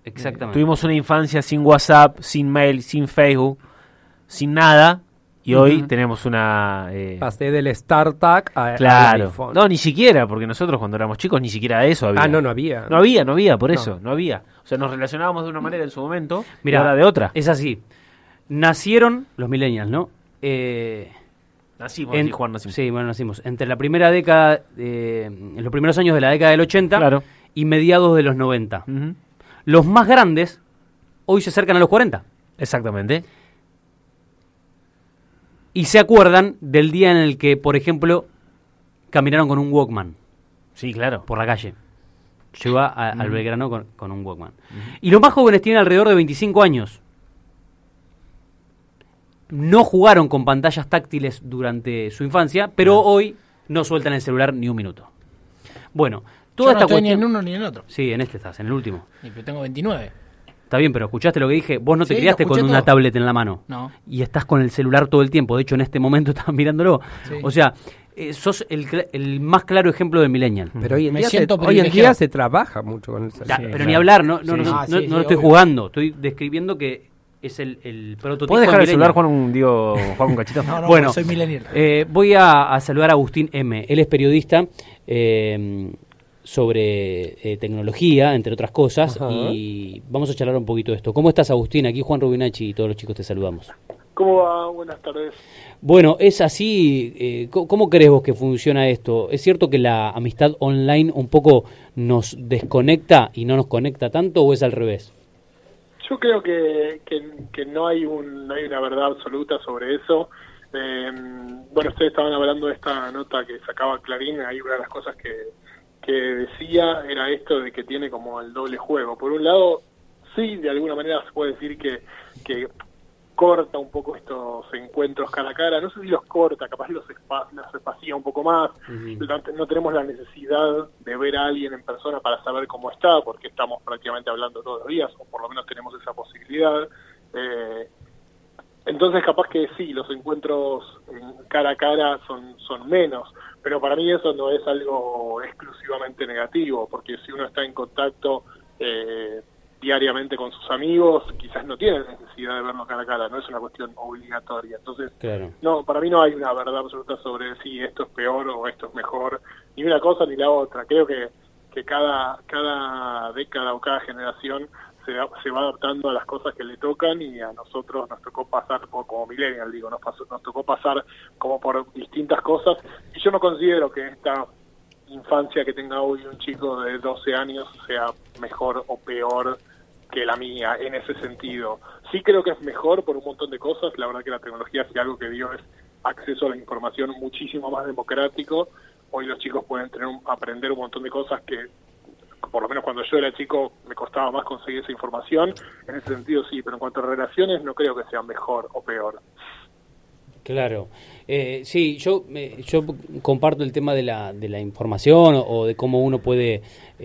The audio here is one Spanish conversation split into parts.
Exactamente. Tuvimos una infancia sin WhatsApp, sin mail, sin Facebook, sin nada, y hoy tenemos una... Pasé del StarTAC al Claro. iPhone. No, ni siquiera, porque nosotros cuando éramos chicos ni siquiera eso había. No había. No había, por eso, no había. O sea, nos relacionábamos de una manera en su momento, Mirá, y ahora de otra. Es así. Nacieron los millennials, ¿no? Nacimos, Juan, nacimos. Sí, bueno, nacimos. Entre la primera década, en los primeros años de la década del 80 Claro. y mediados de los 90. Ujú. Los más grandes hoy se acercan a los 40. Exactamente. Y se acuerdan del día en el que, por ejemplo, caminaron con un Walkman Sí, claro. por la calle. Yo iba al Belgrano con un Walkman. Y los más jóvenes tienen alrededor de 25 años. No jugaron con pantallas táctiles durante su infancia, pero hoy no sueltan el celular ni un minuto. Bueno, toda Yo no esta estoy cuestión... ni en uno ni en otro. Sí, en este estás, en el último. Y yo tengo 29. Está bien, pero escuchaste lo que dije. Vos no te Sí, criaste lo con escuché una todo. tablet en la mano. No. Y estás con el celular todo el tiempo. De hecho, en este momento estás mirándolo. Sí. O sea, sos el más claro ejemplo de millennial. Pero hoy en Me día siento hoy en privilegiado. día se trabaja mucho con el Ya, celular. pero claro. ni hablar, no Sí. no Sí, estoy obvio. jugando. Estoy describiendo que es el prototipo. ¿Puedes dejar de el celular, millennial. Juan, un cachito? No, Bueno. soy millennial. Voy a saludar a Agustín M. Él es periodista sobre tecnología, entre otras cosas, Ajá. y vamos a charlar un poquito de esto. ¿Cómo estás, Agustín? Aquí Juan Rubinacci y todos los chicos te saludamos. ¿Cómo va? Buenas tardes. Bueno, es así. ¿Cómo crees vos que funciona esto? ¿Es cierto que la amistad online un poco nos desconecta y no nos conecta tanto, o es al revés? Yo creo que no hay no hay una verdad absoluta sobre eso. Bueno, ustedes estaban hablando de esta nota que sacaba Clarín. Ahí una de las cosas que decía era esto de que tiene como el doble juego. Por un lado, sí, de alguna manera se puede decir que corta un poco estos encuentros cara a cara. No sé si los corta, capaz los espacía un poco más. No tenemos la necesidad de ver a alguien en persona para saber cómo está, porque estamos prácticamente hablando todos los días, o por lo menos tenemos esa posibilidad. Entonces capaz que sí, los encuentros cara a cara son menos, pero para mí eso no es algo exclusivamente negativo, porque si uno está en contacto diariamente con sus amigos, quizás no tiene necesidad de verlo cara a cara, no es una cuestión obligatoria. Entonces, Claro. no, para mí no hay una verdad absoluta sobre si esto es peor o esto es mejor, ni una cosa ni la otra. Creo que cada década o cada generación se va adaptando a las cosas que le tocan, y a nosotros nos tocó pasar como millennial, digo, nos tocó pasar como por distintas cosas, y yo no considero que esta infancia que tenga hoy un chico de 12 años sea mejor o peor que la mía en ese sentido. Sí creo que es mejor por un montón de cosas. La verdad que la tecnología, si algo que dio es acceso a la información muchísimo más democrático. Hoy los chicos pueden aprender un montón de cosas que, por lo menos cuando yo era chico, me costaba más conseguir esa información. En ese sentido sí, pero en cuanto a relaciones no creo que sea mejor o peor. Claro. Sí, yo comparto el tema de la información o de cómo uno puede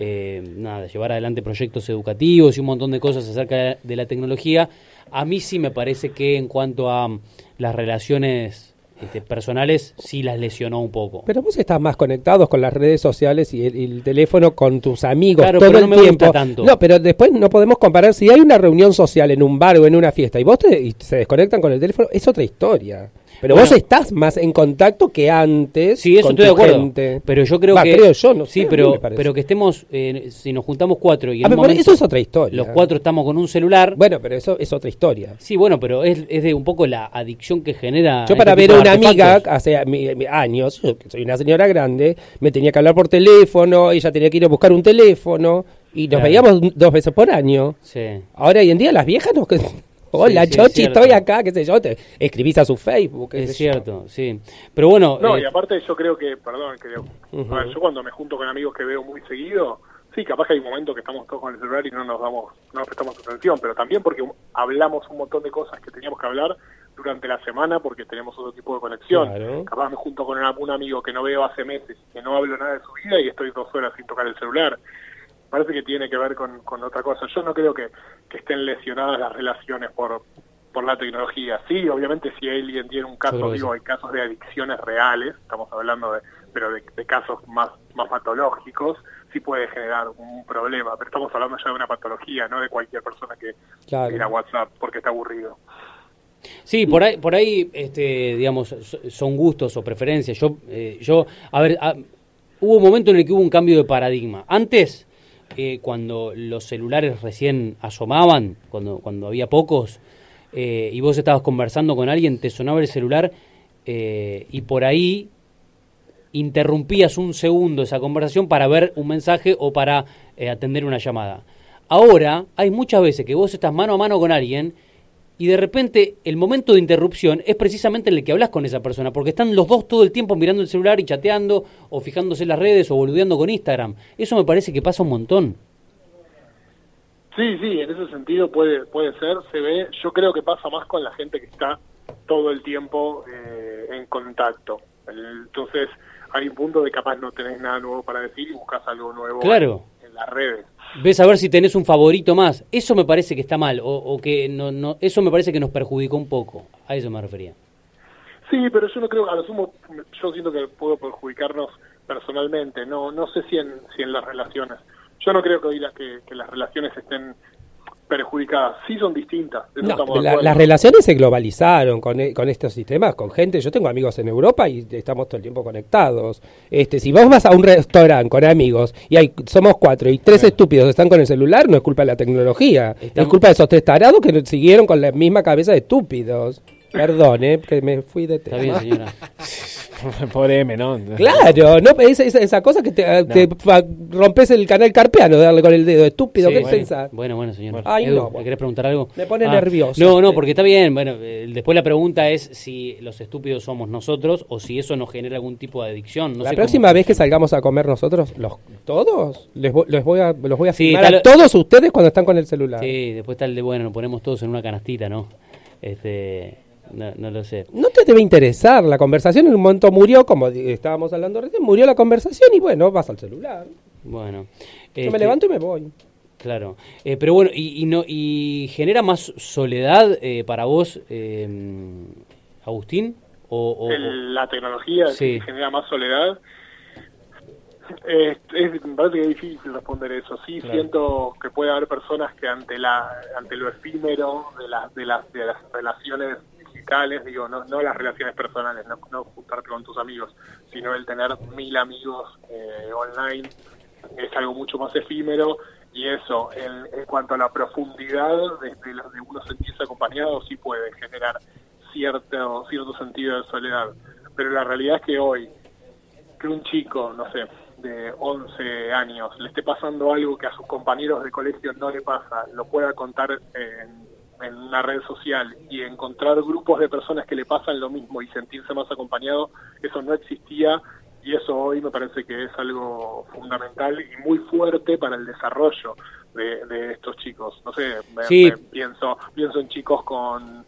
llevar adelante proyectos educativos y un montón de cosas acerca de la tecnología. A mí sí me parece que en cuanto a las relaciones personales sí las lesionó un poco. Pero vos estás más conectados con las redes sociales y el teléfono con tus amigos Claro, todo pero el no me tiempo. gusta tanto. No, pero después no podemos comparar. Si hay una reunión social en un bar o en una fiesta y y se desconectan con el teléfono, es otra historia. Pero Bueno, vos estás más en contacto que antes. Sí, eso con estoy de tu acuerdo. gente. Pero yo creo que... creo yo, no sé, sí, a mí me parece. pero que estemos... si nos juntamos 4 y en Ah, un pero momento eso es otra historia. los 4 estamos con un celular... Bueno, pero eso es otra historia. Sí, bueno, pero es de un poco la adicción que genera... Yo para este ver tipo a de una amiga artefactos. hace años, yo que soy una señora grande, me tenía que hablar por teléfono, ella tenía que ir a buscar un teléfono y nos Claro. veíamos 2 veces por año. Sí. Ahora hoy en día las viejas no... Hola, Sí, es Chochi, cierto. estoy acá, qué sé yo, te escribís a su Facebook. qué Es sé cierto, sí. Pero bueno... No, y aparte yo creo que, Ujú. a ver, yo cuando me junto con amigos que veo muy seguido, sí, capaz que hay momentos que estamos todos con el celular y no nos prestamos atención, pero también porque hablamos un montón de cosas que teníamos que hablar durante la semana porque tenemos otro tipo de conexión. Claro. Capaz me junto con un amigo que no veo hace meses, que no hablo nada de su vida y estoy 2 horas sin tocar el celular. Parece que tiene que ver con otra cosa. Yo no creo que estén lesionadas las relaciones por por la tecnología. Sí, obviamente si alguien tiene un caso, digo, hay casos de adicciones reales, estamos hablando de casos más patológicos, sí puede generar un problema, pero estamos hablando ya de una patología, no de cualquier persona que mira WhatsApp porque está aburrido. Sí, por ahí digamos, son gustos o preferencias. Yo a ver, hubo un momento en el que hubo un cambio de paradigma. Antes, cuando los celulares recién asomaban, cuando había pocos, y vos estabas conversando con alguien, te sonaba el celular y por ahí interrumpías un segundo esa conversación para ver un mensaje o para atender una llamada. Ahora hay muchas veces que vos estás mano a mano con alguien y de repente el momento de interrupción es precisamente en el que hablas con esa persona, porque están los dos todo el tiempo mirando el celular y chateando o fijándose en las redes o boludeando con Instagram. Eso me parece que pasa un montón. Sí, en ese sentido puede ser, se ve. Yo creo que pasa más con la gente que está todo el tiempo en contacto. Entonces hay un punto de capaz no tenés nada nuevo para decir y buscas algo nuevo en las redes. Ves a ver si tenés un favorito más. Eso me parece que está mal, o que no, eso me parece que nos perjudicó un poco. A eso me refería. Sí, pero yo no creo, a lo sumo, yo siento que puedo perjudicarnos personalmente. No sé si en las relaciones. Yo no creo que hoy que las relaciones estén perjudicadas. Sí son distintas. Las relaciones se globalizaron con estos sistemas, con gente. Yo tengo amigos en Europa y estamos todo el tiempo conectados. Si vos vas a un restaurante con amigos y somos 4 y 3 estúpidos están con el celular, no es culpa de la tecnología. Es culpa de esos 3 tarados que siguieron con la misma cabeza de estúpidos. Perdón, que me fui de tema. Está bien, señora. Por M, ¿no? Claro, no, esa cosa que te rompes el canal carpiano de darle con el dedo, estúpido, sí, ¿qué pensás? Bueno, señor. Ay, Edu, ¿me querés preguntar algo? Me pone nervioso. No, porque está bien. Bueno, después la pregunta es si los estúpidos somos nosotros o si eso nos genera algún tipo de adicción. No la sé próxima vez que salgamos a comer nosotros, los voy a sí, filmar a todos ustedes cuando están con el celular. Sí, después está el de, nos ponemos todos en una canastita, ¿no? No lo sé. No te debe interesar la conversación. En un momento murió, como estábamos hablando recién, murió la conversación y bueno, vas al celular. Bueno. Yo me levanto y me voy. Claro. Pero bueno, ¿y genera más soledad para vos, Agustín? La tecnología genera más soledad. Me parece que es difícil responder eso. Sí, claro. Siento que puede haber personas que ante lo efímero de las relaciones digitales, digo, no las relaciones personales, no juntarte con tus amigos, sino el tener 1000 amigos online, es algo mucho más efímero. Y eso, en cuanto a la profundidad de uno sentirse acompañado, sí puede generar cierto sentido de soledad. Pero la realidad es que hoy, que un chico, no sé, de 11 años le esté pasando algo que a sus compañeros de colegio no le pasa, lo pueda contar en una red social y encontrar grupos de personas que le pasan lo mismo y sentirse más acompañado, eso no existía. Y eso hoy me parece que es algo fundamental y muy fuerte para el desarrollo de estos chicos. No sé, pienso en chicos con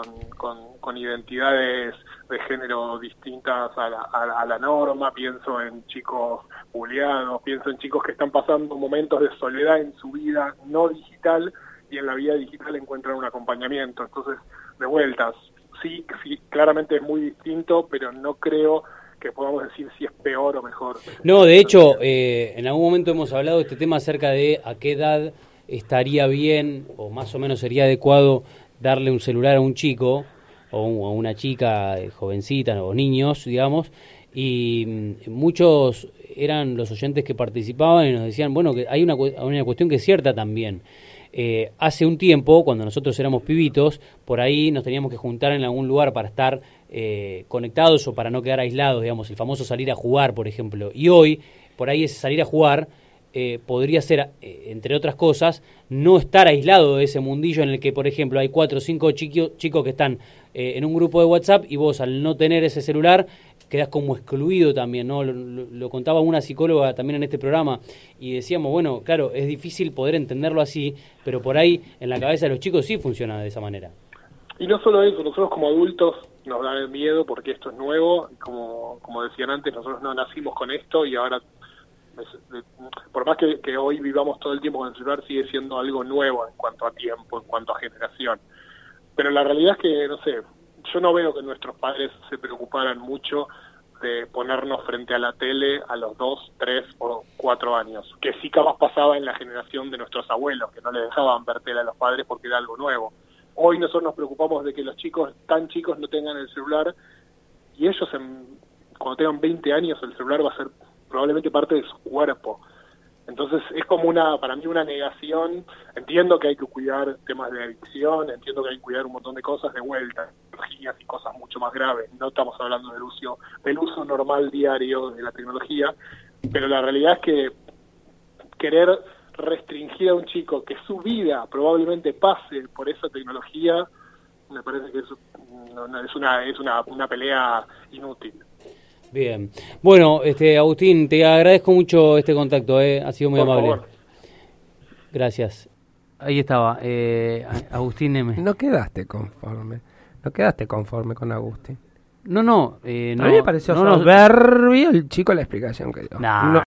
identidades de género distintas a la norma, pienso en chicos buleados, pienso en chicos que están pasando momentos de soledad en su vida no digital y en la vida digital encuentran un acompañamiento. Entonces, de vueltas, sí, claramente es muy distinto, pero no creo que podamos decir si es peor o mejor. No, de hecho, en algún momento hemos hablado de este tema acerca de a qué edad estaría bien o más o menos sería adecuado darle un celular a un chico o a una chica jovencita o niños, digamos, y muchos eran los oyentes que participaban y nos decían, bueno, que hay una cuestión que es cierta también. Hace un tiempo, cuando nosotros éramos pibitos, por ahí nos teníamos que juntar en algún lugar para estar conectados o para no quedar aislados, digamos, el famoso salir a jugar, por ejemplo. Y hoy, por ahí ese salir a jugar podría ser, entre otras cosas, no estar aislado de ese mundillo en el que, por ejemplo, hay 4 o 5 chicos que están en un grupo de WhatsApp y vos, al no tener ese celular, quedás como excluido también, ¿no? Lo contaba una psicóloga también en este programa y decíamos, bueno, claro, es difícil poder entenderlo así, pero por ahí en la cabeza de los chicos sí funciona de esa manera. Y no solo eso, nosotros como adultos nos da miedo porque esto es nuevo, como decían antes, nosotros no nacimos con esto y ahora, por más que hoy vivamos todo el tiempo con el celular, sigue siendo algo nuevo en cuanto a tiempo, en cuanto a generación. pero la realidad es que, no sé, yo no veo que nuestros padres se preocuparan mucho de ponernos frente a la tele a los 2, 3 o 4 años, que sí capaz pasaba en la generación de nuestros abuelos, que no les dejaban ver tele a los padres porque era algo nuevo. Hoy nosotros nos preocupamos de que los chicos tan chicos no tengan el celular, y ellos cuando tengan 20 años el celular va a ser probablemente parte de su cuerpo. Entonces es como para mí una negación. Entiendo que hay que cuidar temas de adicción, entiendo que hay que cuidar un montón de cosas de vuelta, tecnologías y cosas mucho más graves. No estamos hablando del uso normal diario de la tecnología, pero la realidad es que querer restringir a un chico que su vida probablemente pase por esa tecnología, me parece que es una pelea inútil. Bien. Bueno, Agustín, te agradezco mucho este contacto, ha sido muy Por amable. favor. Gracias. Ahí estaba, Agustín M. No quedaste conforme con Agustín. No. A mí me pareció no, soberbio el chico la explicación que dio. Nah. No,